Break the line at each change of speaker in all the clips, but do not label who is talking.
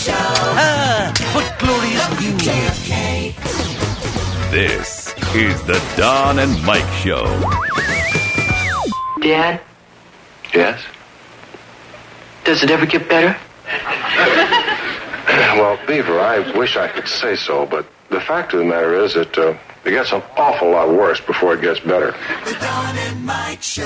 What glorious news.
This is the Don and Mike Show.
Dad,
Yes?
does it ever get better?
Well, Beaver, I wish I could say so, but the fact of the matter is that it gets an awful lot worse before it gets better.
The Don and Mike Show.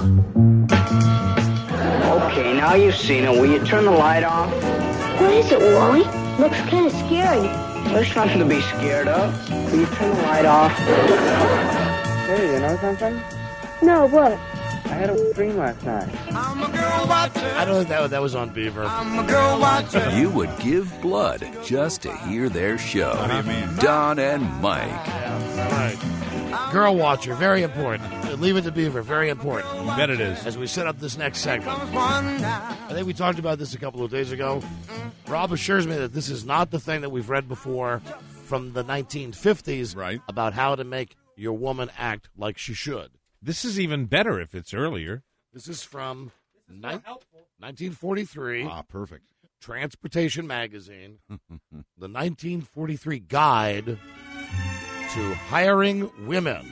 Okay, now you've seen it. Will you turn the light off?
What is it, Wally? Looks kind of scary.
There's nothing to be scared of. Will you turn the light off? Hey, you know something?
No, what?
I had a dream last night.
I'm a girl watcher.
I don't think that was on Beaver.
I'm a girl watcher.
You would give blood just to hear their show. What do you mean? Don and Mike.
All right. Girl Watcher, very important. Leave it to Beaver, very important.
You bet it is.
As we set up this next segment. I think we talked about this a couple of days ago. Rob assures me that this is not the thing that we've read before from the 1950s
Right.
about how to make your woman act like she should.
This is even better if it's earlier.
This is from 1943.
Perfect.
Transportation Magazine, the 1943 Guide to Hiring Women.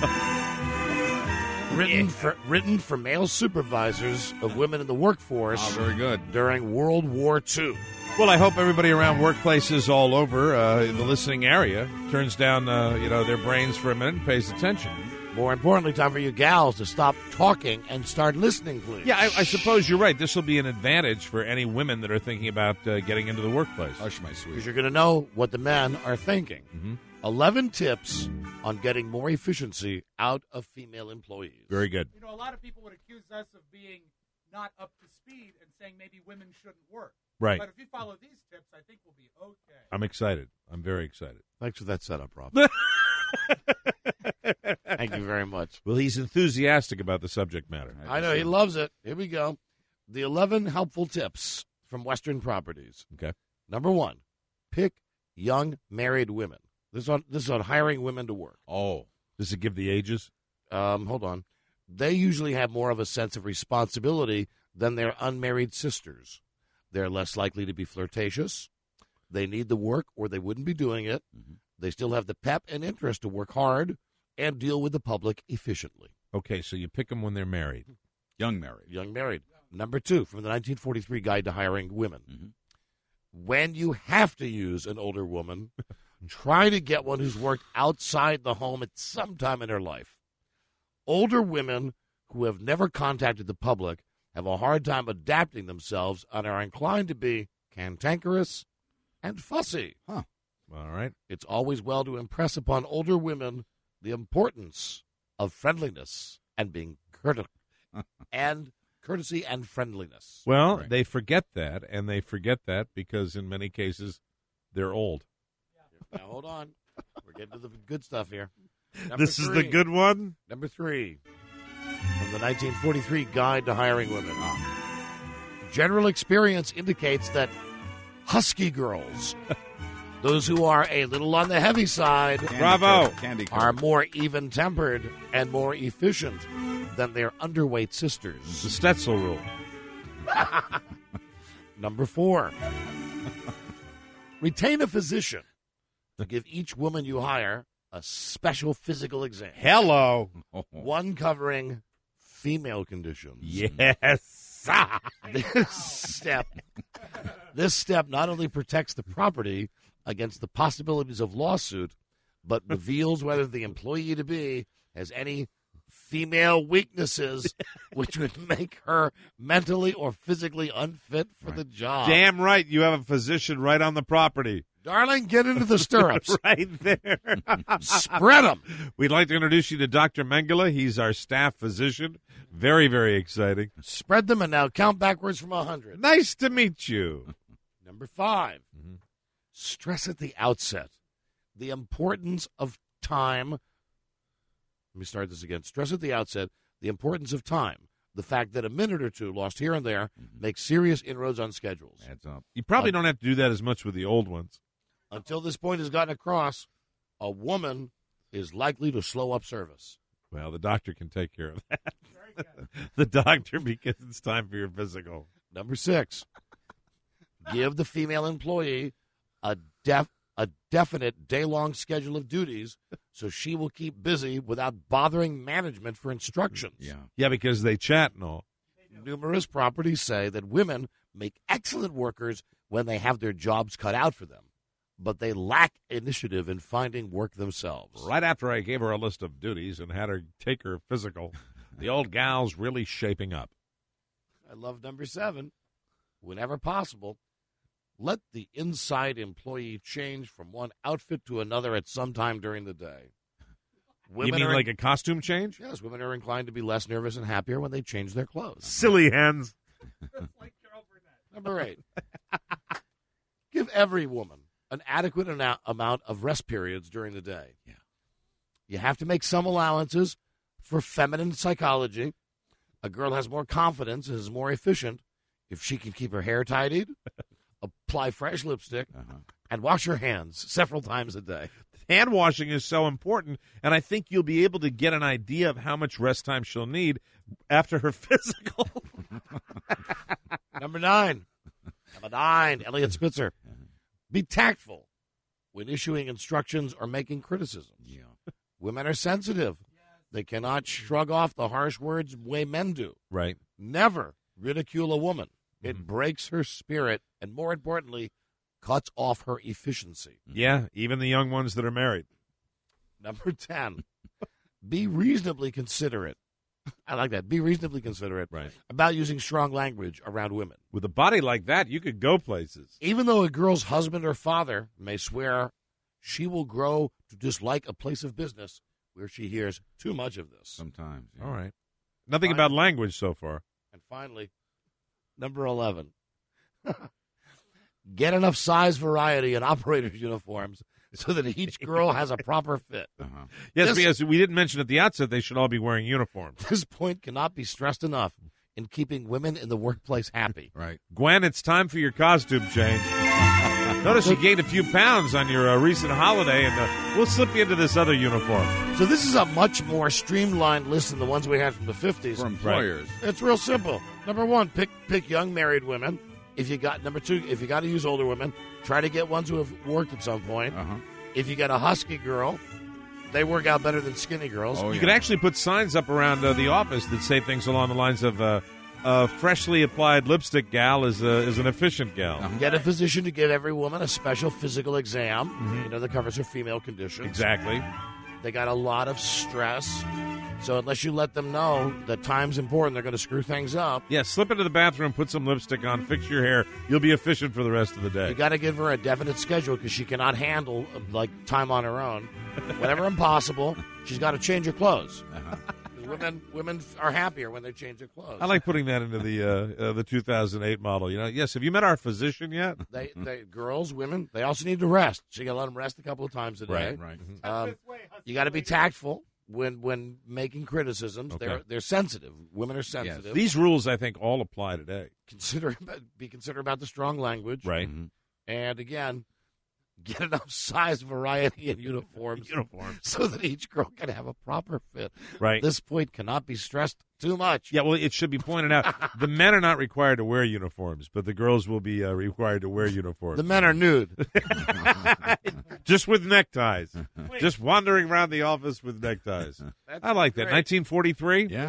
written for male supervisors of women in the workforce
Very good.
during World War II.
Well, I hope everybody around workplaces all over in the listening area turns down, their brains for a minute and pays attention.
More importantly, time for you gals to stop talking and start listening, please.
Yeah, I suppose you're right. This will be an advantage for any women that are thinking about getting into the workplace. Hush, my sweet.
Because you're going to know what the men are thinking.
Mm-hmm.
11 tips on getting more efficiency out of female employees.
Very good.
You know, a lot of people would accuse us of being not up to speed and saying maybe women shouldn't work.
Right.
But if you follow these tips, I think we'll be okay.
I'm excited. I'm very excited.
Thanks for that setup, Rob. Thank you very much.
Well, he's enthusiastic about the subject matter.
I know, he loves it. Here we go. The 11 helpful tips from Western Properties.
Okay.
Number 1, pick young married women. This is on hiring women to work.
Oh. Does it give the ages?
Hold on. They usually have more of a sense of responsibility than their unmarried sisters. They're less likely to be flirtatious. They need the work or they wouldn't be doing it. Mm-hmm. They still have the pep and interest to work hard and deal with the public efficiently.
Okay, so you pick them when they're married. Young married.
Young married. Number 2, from the 1943 Guide to Hiring Women. Mm-hmm. When you have to use an older woman, try to get one who's worked outside the home at some time in her life. Older women who have never contacted the public have a hard time adapting themselves and are inclined to be cantankerous and fussy.
Huh. All right.
It's always well to impress upon older women the importance of friendliness and being courtesy and friendliness.
Well,
Right.
they forget that, and they forget that because in many cases they're old.
Now, hold on. We're getting to the good stuff here.
This is the good one?
Number 3, from the 1943 Guide to Hiring Women. General experience indicates that husky girls, those who are a little on the heavy side,
Bravo,
are more even-tempered and more efficient than their underweight sisters.
The Stetzel rule.
Number 4, retain a physician to give each woman you hire a special physical exam.
Hello.
One covering female conditions.
Yes.
This step not only protects the property against the possibilities of lawsuit, but reveals whether the employee-to-be has any female weaknesses which would make her mentally or physically unfit for the job.
Damn right, you have a physician right on the property.
Darling, get into the stirrups.
Right there.
Spread them.
We'd like to introduce you to Dr. Mengele. He's our staff physician. Very, very exciting.
Spread them and now count backwards from 100.
Nice to meet you.
Number 5, stress at the outset the importance of time. Let me start this again. Stress at the outset the importance of time. The fact that a minute or two lost here and there makes serious inroads on schedules.
Adds up. You probably don't have to do that as much with the old ones.
Until this point is gotten across, a woman is likely to slow up service.
Well, the doctor can take care of that. The doctor, because it's time for your physical.
Number 6, Give the female employee a definite day-long schedule of duties so she will keep busy without bothering management for instructions.
Yeah, because they chat and all.
Numerous properties say that women make excellent workers when they have their jobs cut out for them, but they lack initiative in finding work themselves.
Right after I gave her a list of duties and had her take her physical, the old gal's really shaping up.
I love number 7. Whenever possible, let the inside employee change from one outfit to another at some time during the day.
You mean like a costume change?
Yes, women are inclined to be less nervous and happier when they change their clothes.
Silly hens.
Like Carol Burnett.
Number 8. Give every woman an adequate amount of rest periods during the day.
Yeah.
You have to make some allowances for feminine psychology. A girl has more confidence and is more efficient if she can keep her hair tidied, apply fresh lipstick, and wash her hands several times a day.
Hand washing is so important, and I think you'll be able to get an idea of how much rest time she'll need after her physical.
Number 9. Elliot Spitzer. Be tactful when issuing instructions or making criticisms.
Yeah.
Women are sensitive. They cannot shrug off the harsh words the way men do.
Right.
Never ridicule a woman. It breaks her spirit and, more importantly, cuts off her efficiency.
Yeah, even the young ones that are married.
Number 10. Be reasonably considerate. I like that. Be reasonably considerate about using strong language around women.
With a body like that, you could go places.
Even though a girl's husband or father may swear, she will grow to dislike a place of business where she hears too much of this.
Sometimes. Yeah.
All right. Nothing about language so far.
And finally, number 11. Get enough size variety in operators' uniforms so that each girl has a proper fit.
Yes, because we didn't mention at the outset they should all be wearing uniforms.
This point cannot be stressed enough in keeping women in the workplace happy.
Right.
Gwen, it's time for your costume change. Notice you gained a few pounds on your recent holiday, and we'll slip you into this other uniform.
So this is a much more streamlined list than the ones we had from the 50s.
For employers.
It's real simple. Number 1, pick young married women. If you got number 2, if you got to use older women, try to get ones who have worked at some point. If you got a husky girl, they work out better than skinny girls.
You could actually put signs up around the office that say things along the lines of a freshly applied lipstick gal is an efficient gal.
Get a physician to give every woman a special physical exam, that covers her female conditions.
Exactly.
They got a lot of stress. So unless you let them know that time's important, they're going to screw things up.
Yeah, slip into the bathroom, put some lipstick on, fix your hair. You'll be efficient for the rest of the day.
You got to give her a definite schedule because she cannot handle time on her own. Whenever impossible, she's got to change her clothes. Women are happier when they change their clothes.
I like putting that into the 2008 model. Yes. Have you met our physician yet?
They girls, women, they also need to rest. So you got to let them rest a couple of times a day.
Right.
You got to be tactful when making criticisms.
Okay.
They're sensitive. Women are sensitive.
Yes. These rules, I think, all apply today.
Be considerate about the strong language.
Right.
And again, get enough size variety in uniforms so that each girl can have a proper fit.
Right.
This point cannot be stressed too much.
Yeah, well, it should be pointed out, the men are not required to wear uniforms, but the girls will be required to wear uniforms.
The men are nude.
Just with neckties. Just wandering around the office with neckties. I like that. 1943?
Yeah.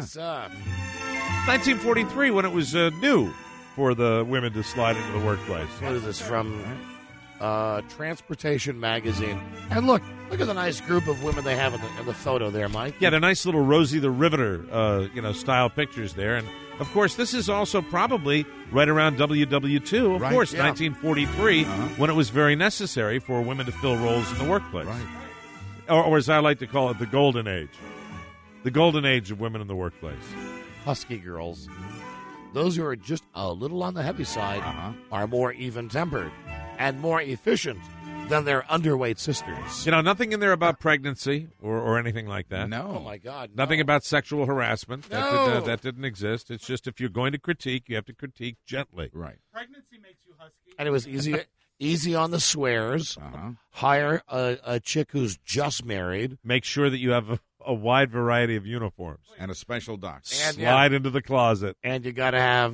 1943, when it was new for the women to slide into the workplace.
What is this from? Transportation Magazine. And look at the nice group of women they have in the photo there, Mike.
Yeah, they're nice little Rosie the Riveter, style pictures there. And, of course, this is also probably right around WW2, of course, 1943, when it was very necessary for women to fill roles in the workplace.
Right.
Or as I like to call it, the golden age. The golden age of women in the workplace.
Husky girls. Those who are just a little on the heavy side are more even-tempered and more efficient than their underweight sisters.
Nothing in there about pregnancy or anything like that.
No.
Oh, my God. No.
Nothing about sexual harassment.
No.
That didn't exist. It's just if you're going to critique, you have to critique gently.
Right.
Pregnancy makes you husky.
And it was easy on the swears. Hire a chick who's just married.
Make sure that you have a wide variety of uniforms.
And a special doc.
Slide into the closet.
And you got to have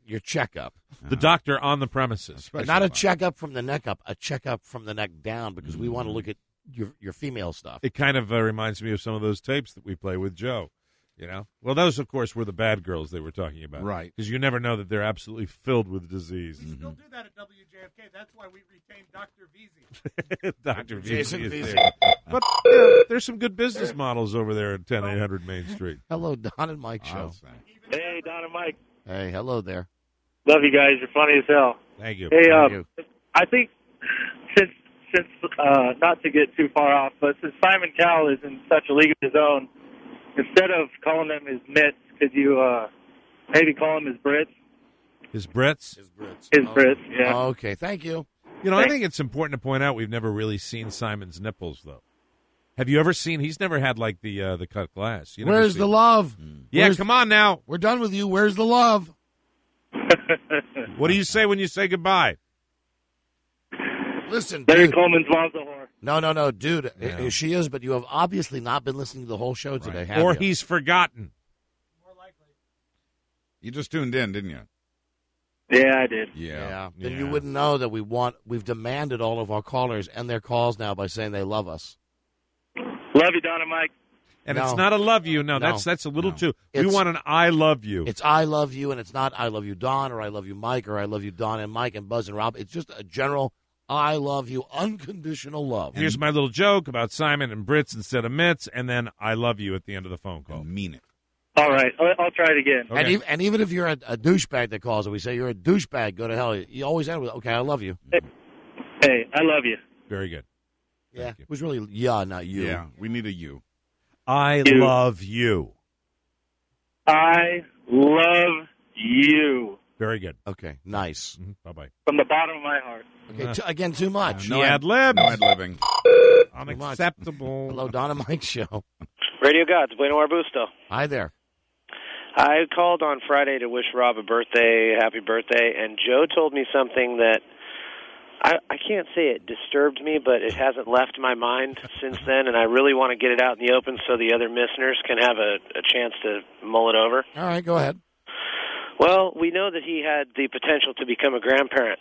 your checkup.
The doctor on the premises.
But not a checkup from the neck up, a checkup from the neck down, because we want to look at your female stuff.
It kind of reminds me of some of those tapes that we play with Joe. Well, those, of course, were the bad girls they were talking about.
Right.
Because you never know that they're absolutely filled with disease.
We still do that at WJFK. That's why we retain Dr. Veazey.
Dr.
Jason
Veazey is
Veazey.
there. But there's some good business models over there at 10800 Main Street.
Hello, Don and Mike show.
Hey, Don and Mike.
Hey, hello there.
Love you guys. You're funny as hell.
Thank you.
Hey,
Thank you.
I think since not to get too far off, but since Simon Cowell is in such a league of his own, instead of calling them his mitts, could you maybe call him his Brits?
His Brits?
His Brits.
His Brits, yeah.
Okay, thank you.
I think it's important to point out we've never really seen Simon's nipples, though. Have you ever seen? He's never had like the cut glass. You never
Where's
seen
the
it.
love?
Yeah, come on now.
We're done with you. Where's the love?
What do you say when you say goodbye?
Listen,
Larry
dude.
Coleman's mom's a whore.
No, dude.
Yeah.
She is, but you have obviously not been listening to the whole show today, have
Or
you?
he's forgotten.
More likely.
You just tuned in, didn't you?
Yeah, I did.
Yeah. Then
Yeah.
you wouldn't know that we've demanded all of our callers end their calls now by saying they love us.
Love you, Don and Mike.
And
No.
it's not a love you. No,
No.
that's a little
No.
too. We
It's-
want an I love you.
It's I love you, and it's not I love you, Don, or I love you, Mike, or I love you, Don and Mike and Buzz and Rob. It's just a general I love you, unconditional love.
Here's my little joke about Simon and Brits instead of mitts, and then I love you at the end of the phone call.
And mean it.
All right, I'll try it again.
Okay.
And even if you're a douchebag that calls and we say you're a douchebag, go to hell. You always end with, okay, I love you.
Hey, I love you.
Very good.
Yeah.
Thank you.
It was really, not you.
Yeah, we need a you.
I
You.
love you.
I love you
Very good.
Okay, nice.
Bye-bye.
from the bottom of my heart.
Okay, again, too much.
No ad lib.
No ad-libbing.
Unacceptable.
Hello, Don and Mike show.
Radio Gods, Bueno Arbusto.
Hi there.
I called on Friday to wish Rob a happy birthday, and Joe told me something that I can't say it disturbed me, but it hasn't left my mind since then, and I really want to get it out in the open so the other listeners can have a chance to mull it over.
All right, go ahead.
Well, we know that he had the potential to become a grandparent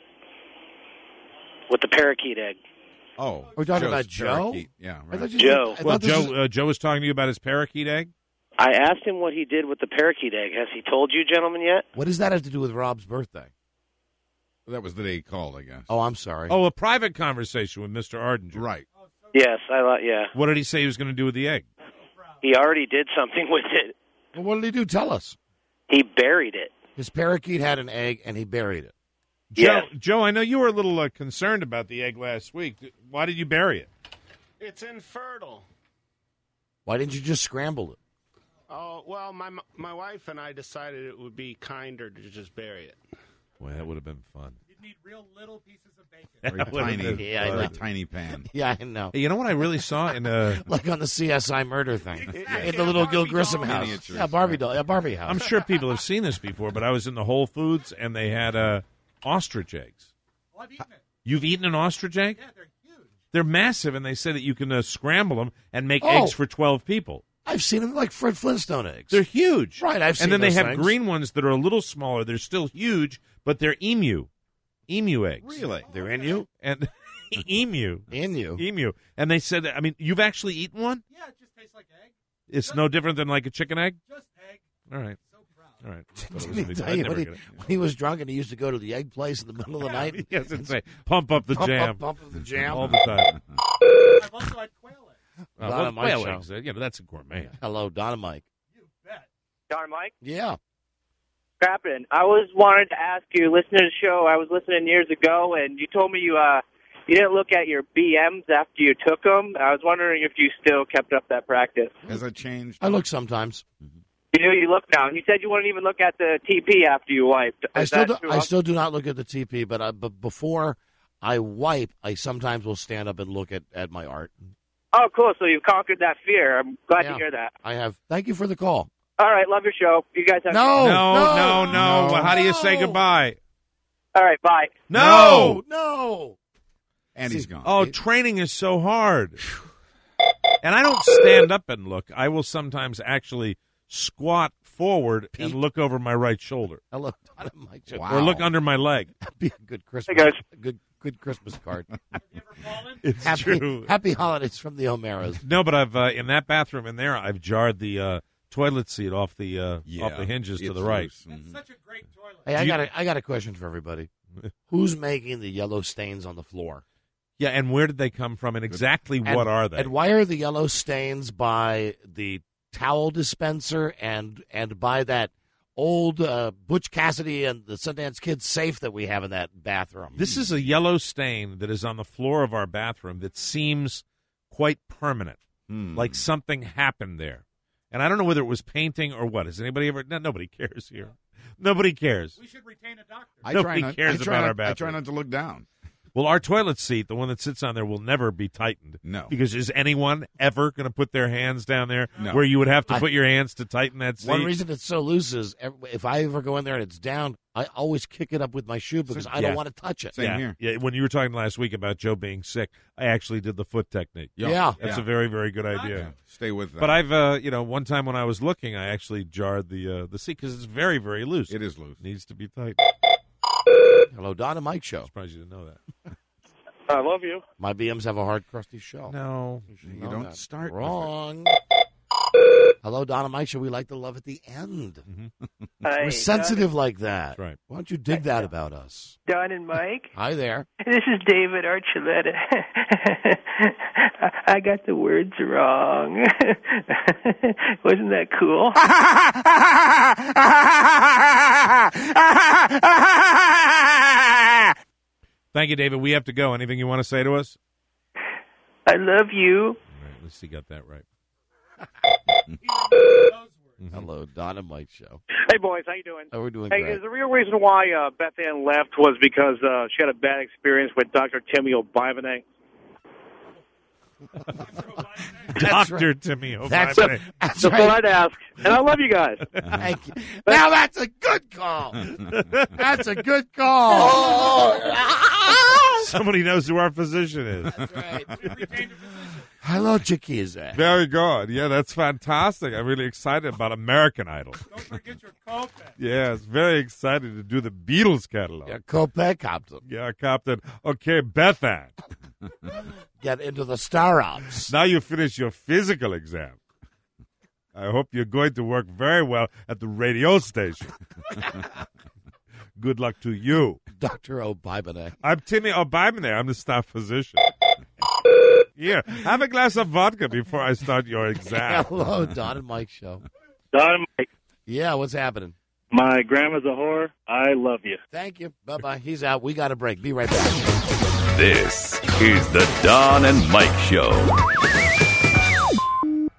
with the parakeet egg.
Oh,
We're talking
Joe's
about Joe?
parakeet. Yeah,
I thought
right.
you
Joe.
said- I
Well,
thought this was-
Joe was talking to you about his parakeet egg?
I asked him what he did with the parakeet egg. Has he told you, gentlemen, yet?
what does that have to do with Rob's birthday?
That was the day he called, I guess.
Oh, I'm sorry.
Oh, a private conversation with Mr. Ardinger.
Right.
Yes, yeah.
What did he say he was going to do with the egg?
He already did something with it.
Well, what did he do? Tell us.
He buried it.
His parakeet had an egg, and he buried it.
Joe, I know you were a little concerned about the egg last week. Why did you bury it?
It's infertile.
Why didn't you just scramble it?
Oh, well, my wife and I decided it would be kinder to just bury it.
Boy, that would have been fun.
You'd need real little pieces of bacon.
Very tiny,
Yeah, I know.
very tiny pan.
Yeah, I know.
Hey, you know what I really saw in
Like on the CSI murder thing. In the little Gil Grissom house.
Miniatures.
Yeah, Barbie doll. Yeah, Barbie house.
I'm sure people have seen this before, but I was in the Whole Foods and they had ostrich eggs.
Oh, I've eaten it.
You've eaten an ostrich egg?
Yeah, they're huge.
They're massive, and they say that you can scramble them and make
Oh.
eggs for 12 people.
I've seen them like Fred Flintstone eggs.
They're huge.
Right, I've seen
And then they
those
have
things.
green ones that are a little smaller. They're still huge, but they're emu eggs.
Really?
They're in you?
And emu.
In you.
Emu. And they said, I mean, you've actually eaten one?
Yeah, it just tastes like egg.
It's no different than like a chicken egg?
Just egg.
All right.
So proud.
All right.
Didn't he tell you when he was drunk and he used to go to the egg place in the middle of the night?
Yes, and say, pump up the jam.
Pump up the jam.
All the time.
I've also had quail eggs.
Donna Mike
quail
show.
eggs, that's a gourmet.
Hello, Don and Mike.
You bet.
Don Mike?
Yeah.
Crappin'. I wanted to ask you, listening to the show, I was listening years ago, and you told me you didn't look at your BMs after you took them. I was wondering if you still kept up that practice.
Has that changed?
I look sometimes.
You look now. You said you wouldn't even look at the TP after you wiped.
I
Is
still
that true?
do not look at the TP, but before I wipe, I sometimes will stand up and look at my art.
Oh, cool. So you've conquered that fear. I'm glad
Yeah.
to hear that.
I have. Thank you for the call.
All right. Love your show. You guys have
No.
No. Well, how do you say goodbye?
All right. Bye.
No.
And he's gone.
Oh, training is so hard. And I don't stand up and look. I will sometimes actually squat forward and look over my right shoulder.
Hello, Don and Mike Show.
Or look under my leg.
That'd be a good Christmas.
Hey, guys.
Good Christmas card.
It's
happy,
true.
Happy holidays from the O'Maras.
No, but I've in that bathroom in there, I've jarred the toilet seat off the hinges to the right.
That's such a great toilet.
Hey, I got a question for everybody. Who's making the yellow stains on the floor?
Yeah, and where did they come from, and exactly what are they?
And why are the yellow stains by the towel dispenser and by that old Butch Cassidy and the Sundance Kid safe that we have in that bathroom?
This is a yellow stain that is on the floor of our bathroom that seems quite permanent, like something happened there. And I don't know whether it was painting or what. Has anybody ever? No, nobody cares here. Nobody cares.
We should retain a doctor.
Nobody cares about our bathroom.
I try not to look down.
Well, our toilet seat, the one that sits on there, will never be tightened.
No.
Because is anyone ever going to put their hands down there
No.
where you would have to put your hands to tighten that seat?
One reason it's so loose is if I ever go in there and it's down, I always kick it up with my shoe because I don't want to touch it.
Same here.
Yeah, when you were talking last week about Joe being sick, I actually did the foot technique.
Yeah.
That's a very, very good idea.
Yeah. Stay with that.
But I've, one time when I was looking, I actually jarred the seat because it's very, very loose.
It is loose.
Needs to be tight.
Hello, Don and Mike Show.
Surprised you didn't know that.
I love you.
My BMs have a hard, crusty shell.
No,
you don't start
wrong. Hello, Don and Mike Show. We like the love at the end.
Hi,
We're sensitive like that.
That's right.
Why don't you dig that about us?
Don and Mike.
Hi there.
This is David Archuleta. I got the words wrong. Wasn't that cool?
Thank you, David. We have to go. Anything you want to say to us?
I love you.
All right, at least he got that right.
Hello, Don and Mike Show.
Hey, boys, how you doing?
Oh, we're doing
Hey,
great.
is the real reason why Beth Ann left was because she had a bad experience with Dr. Timmy O'Bivane?
Dr. Timmy O'Bivane.
That's
That's what
right.
I'd ask. And I love you guys.
Thank you. Now that's a good call. That's a good call.
Somebody knows who our physician is.
That's right. Hello, Chiquiza.
Very good. Yeah, that's fantastic. I'm really excited about American Idol.
Don't forget your Copac.
Yes, very excited to do the Beatles catalog.
Yeah, Copac Compton.
Yeah, Captain. Okay, Beth Ann.
Get into the Star Ops.
Now you finish your physical exam. I hope you're going to work very well at the radio station. Good luck to you.
Dr. O'Bivane.
I'm Timmy O'Bivane. I'm the staff physician. Here, have a glass of vodka before I start your exam.
Hello, Don and Mike Show.
Don and Mike,
Yeah, what's happening?
my grandma's a whore. I love you.
Thank you. Bye-bye. He's out. We got a break. Be right back.
This is the Don and Mike Show.